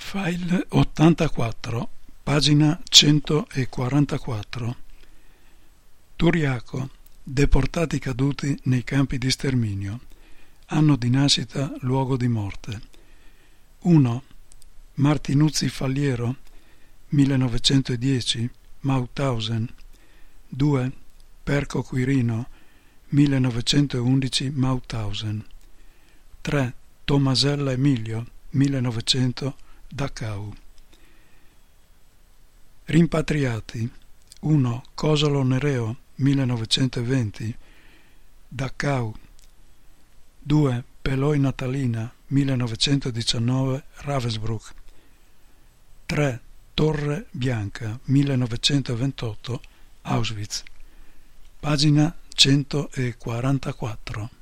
File 84, pagina 144. Turiaco, deportati caduti nei campi di sterminio. Anno di nascita, luogo di morte. 1. Martinuzzi Faliero, 1910, Mauthausen. 2. Perco Quirino, 1911, Mauthausen. 3. Tomasella Emilio, 1900, Dachau. Rimpatriati. 1. Cosolo Nereo, 1920, Dachau. 2. Peloi Natalina, 1919, Ravensbrück. 3. Torre Bianca, 1928, Auschwitz. Pagina 144.